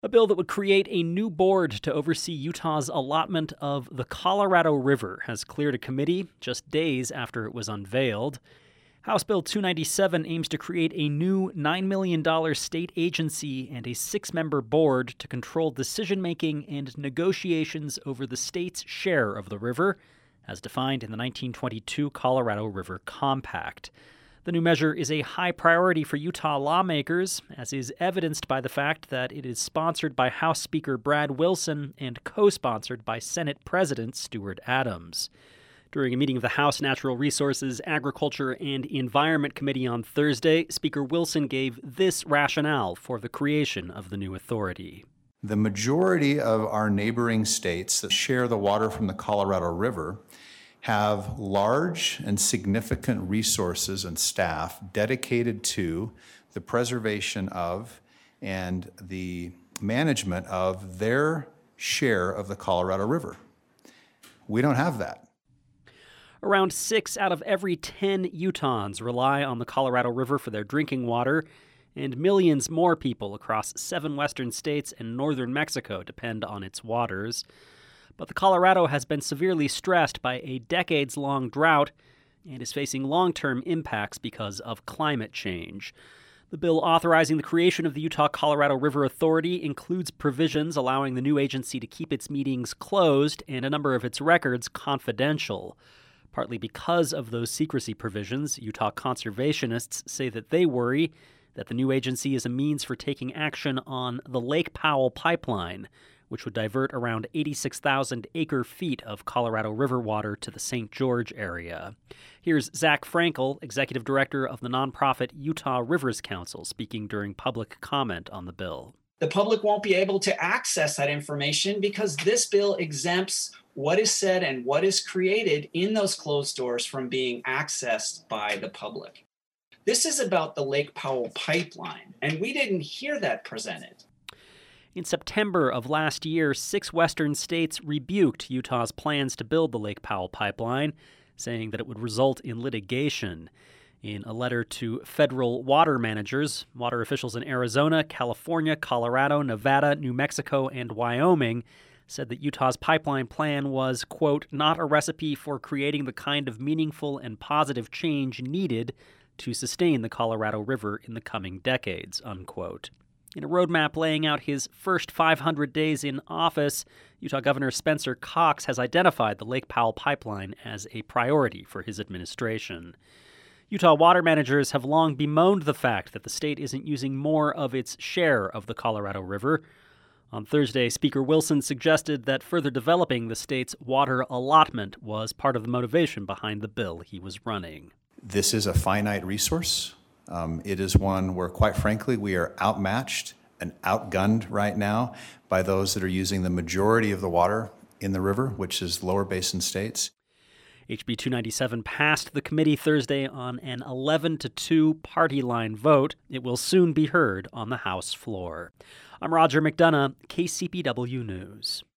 A bill that would create a new board to oversee Utah's allotment of the Colorado River has cleared a committee just days after it was unveiled. House Bill 297 aims to create a new $9 million state agency and a 6-member board to control decision-making and negotiations over the state's share of the river, as defined in the 1922 Colorado River Compact. The new measure is a high priority for Utah lawmakers, as is evidenced by the fact that it is sponsored by House Speaker Brad Wilson and co-sponsored by Senate President Stuart Adams. During a meeting of the House Natural Resources, Agriculture, and Environment Committee on Thursday, Speaker Wilson gave this rationale for the creation of the new authority. The majority of our neighboring states that share the water from the Colorado River have large and significant resources and staff dedicated to the preservation of and the management of their share of the Colorado River. We don't have that. Around 6 out of every 10 Utahns rely on the Colorado River for their drinking water, and millions more people across 7 western states and northern Mexico depend on its waters. But the Colorado has been severely stressed by a decades-long drought and is facing long-term impacts because of climate change. The bill authorizing the creation of the Utah-Colorado River Authority includes provisions allowing the new agency to keep its meetings closed and a number of its records confidential. Partly because of those secrecy provisions, Utah conservationists say that they worry that the new agency is a means for taking action on the Lake Powell pipeline, which would divert around 86,000 acre-feet of Colorado River water to the St. George area. Here's Zach Frankel, executive director of the nonprofit Utah Rivers Council, speaking during public comment on the bill. The public won't be able to access that information because this bill exempts what is said and what is created in those closed doors from being accessed by the public. This is about the Lake Powell pipeline, and we didn't hear that presented. In September of last year, 6 western states rebuked Utah's plans to build the Lake Powell pipeline, saying that it would result in litigation. In a letter to federal water managers, water officials in Arizona, California, Colorado, Nevada, New Mexico, and Wyoming said that Utah's pipeline plan was, quote, not a recipe for creating the kind of meaningful and positive change needed to sustain the Colorado River in the coming decades, unquote. In a roadmap laying out his first 500 days in office, Utah Governor Spencer Cox has identified the Lake Powell pipeline as a priority for his administration. Utah water managers have long bemoaned the fact that the state isn't using more of its share of the Colorado River. On Thursday, Speaker Wilson suggested that further developing the state's water allotment was part of the motivation behind the bill he was running. This is a finite resource. It is one where, quite frankly, we are outmatched and outgunned right now by those that are using the majority of the water in the river, which is lower basin states. HB 297 passed the committee Thursday on an 11-2 party line vote. It will soon be heard on the House floor. I'm Roger McDonough, KCPW News.